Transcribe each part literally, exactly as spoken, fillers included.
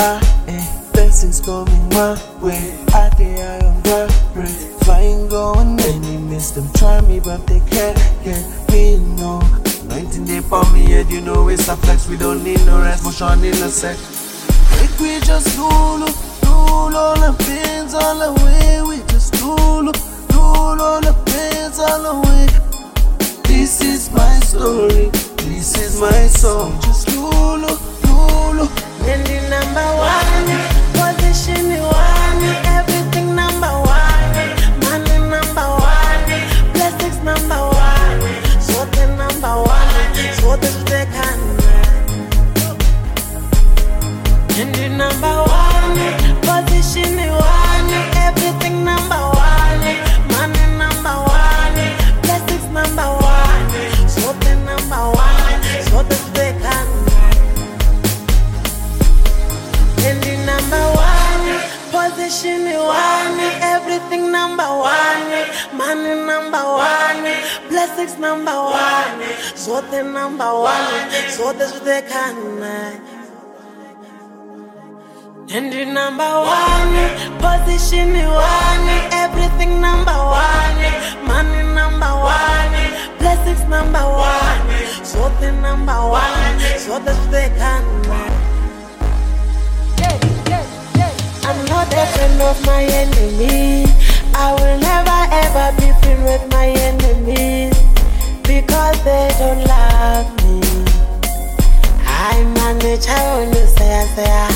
high, eh. Blessings coming my way. I day I on vibrate. Flying going enemies, them try me but they can't get me, no. nineteen day for me head, you know it's a flex. We don't need no rest, motion in a sec. Like we just rule, rule all the pains all the way. We just rule, rule all the pains all the way. This is my story, this is my song. Just rule, rule. Nendi number one, position one, everything number one, money number one, blessings number one, sote number one, sote sote kana. Nendi number one, position one, everything number one, money number one, blessings number one, sote number one, sote sote kana. Number one, position one, everything number one, money number one, blessings number one, sote number one, sote sote kana. And the number one, position one, everything number one, money number one, blessings number one, sote number one, sote sote kana. I'm not a friend of my enemy. I will never ever be friend with my enemies because they don't love me. I manage how you say, say.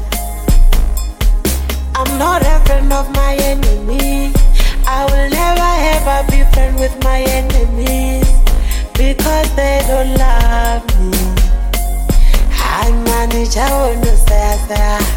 I'm not a friend of my enemy. I will never ever be friend with my enemies because they don't love me. I manage how you say, say.